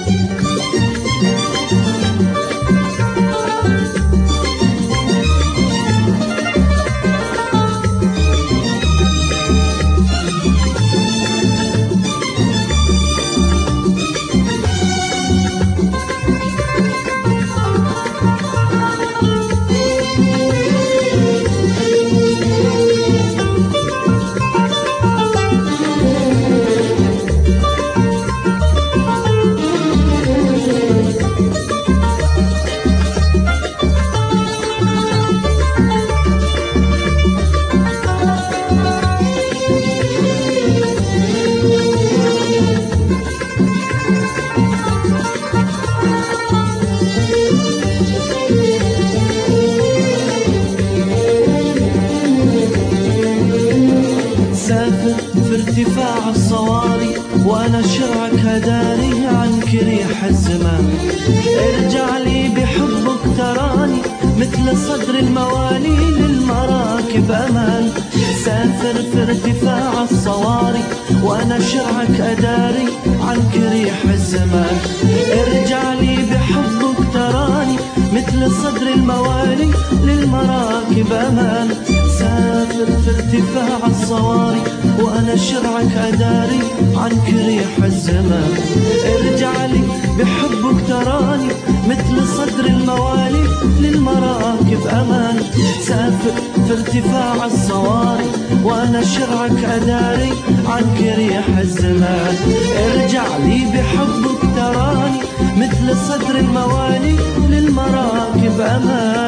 في ارتفاع الصواري وانا شرعك هداري عنك ريح الزمان. ارجع لي بحبك تراني مثل صدر الموالي للمراكب امان. سافر في ارتفاع الصواري وانا شرعك اداري عنك ريح الزمان. ارجع لي بحبك تراني مثل صدر الموالي للمراكب امان. سافر في ارتفاع الصواري وانا شرعك اداري عنك ريح الزمان. ارجع لي بحبك تراني مثل صدر الموالي للمراكب امان. سافر في ارتفاع الصواري وانا شرعك اداري عنك ريح الزمان. ارجع لي بحبك تراني مثل صدر الموالي للمراكب امان.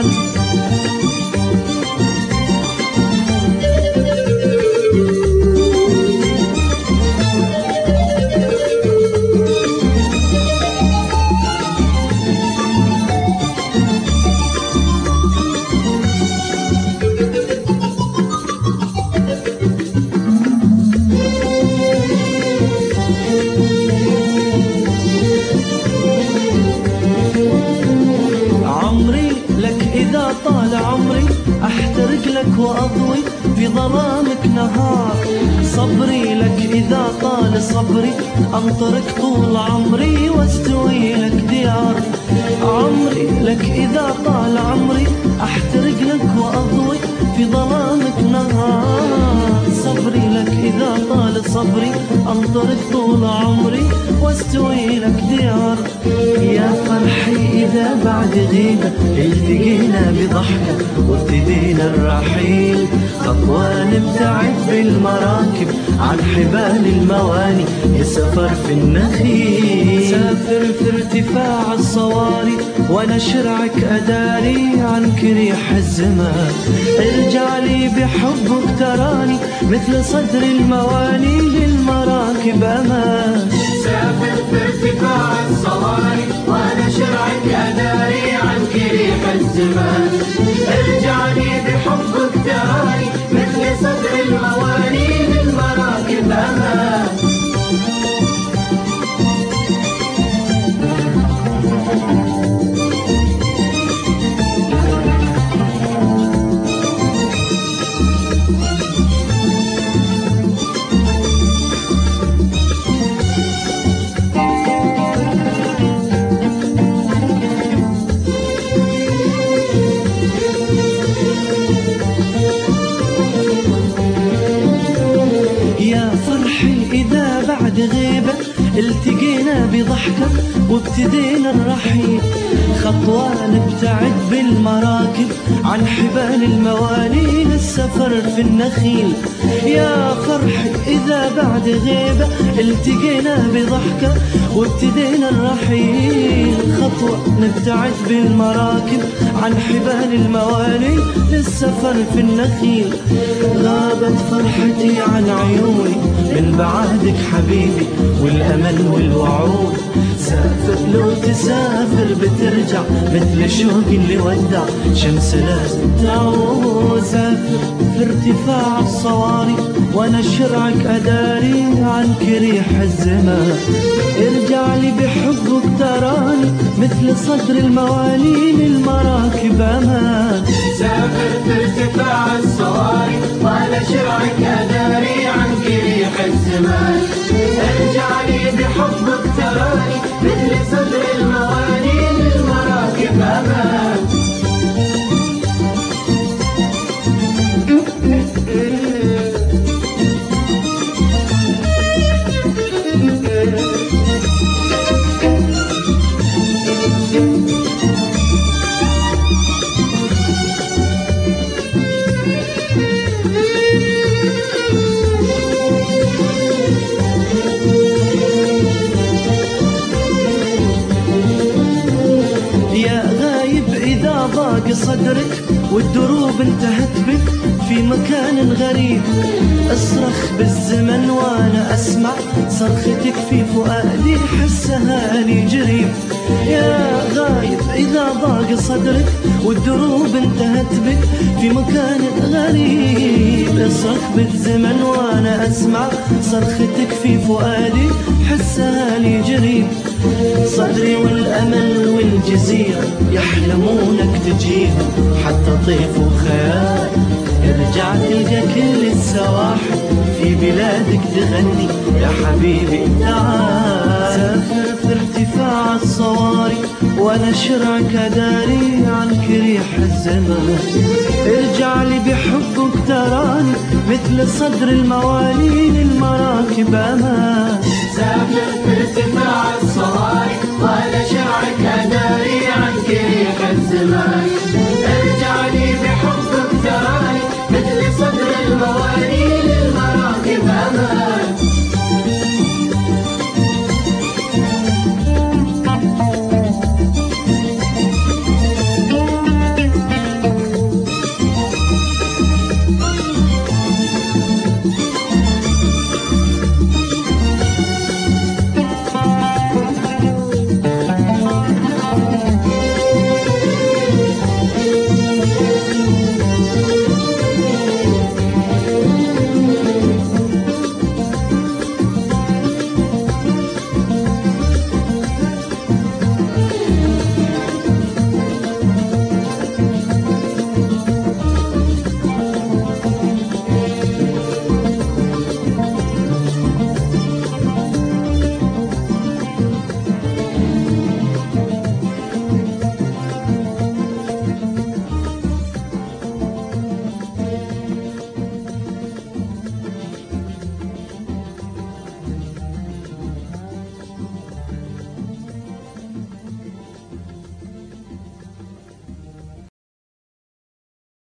إذا طال عمري أحترق لك وأضوي في ظلامك نهار. صبري لك إذا طال صبري أنطرق طول عمري واستوي لك ديار. عمري لك إذا طال عمري أحترق لك وأضوي في ظلامك نهار. صبري لك إذا طال صبري أنطرق طول عمري واستوي لك ديار. يا فرحي إذا بعد غيبة التقينا بضحكة وابتدينا الرحيل. خطوة نبتعد بالمراكب عن حبال المواني يسافر في النخيل. سافر في ارتفاع الصواري وانا شرعك اداري عنك ريح الزمان. ارجع لي بحبك تراني مثل صدر الموالي للمراكب امان. سافر في ارتفاع الصواري وانا شرعك اداري عنك ريح الزمان. ارجع لي بحبك تراني مثل صدر الموالي للمراكب امان. إذا بعد غيبة التقينا بضحكة وابتدينا الرحيل. خطوة نبتعد بالمراكب عن حبال الموالي للسفر في النخيل. يا فرحي إذا بعد غيبة التقينا بضحكة وابتدينا الرحيل. خطوة نبتعد بالمراكب عن حبال الموالي للسفر في النخيل. غابت فرحتي عن عيوني من بعدك حبيبي والأمل والوعود. سافر لو تسافر بترجع مثل شوق اللي ودع شمس لازم تعود. سافر في ارتفاع الصواري وانا شرعك اداري عنك ريح الزمان. ارجع لي بحبك تراني مثل صدر الموالي للمراكب امان. سافر في ارتفاع الصواري وانا شرعك اداري عنك ريح الزمان. ارجع لي بحبك تراني مثل والدروب انتهت بك في مكان غريب. اصرخ بالزمن وانا اسمع صرختك في فؤادي حسها لي جريب. يا غايب اذا ضاق صدرك والدروب انتهت بك في مكان غريب. اصرخ بالزمن وانا اسمع صرختك في فؤادي حسها لي جريب. صدري والامل والجزيره يحلمونك تجيهم، حتى طيف وخيال ارجع تلقى كل السواحل في بلادك تغني يا حبيبي تعال. سافر في ارتفاع الصواري وانا شرعك داري عنك ريح الزمان. ارجع لي بحبك تراني مثل صدر الموالين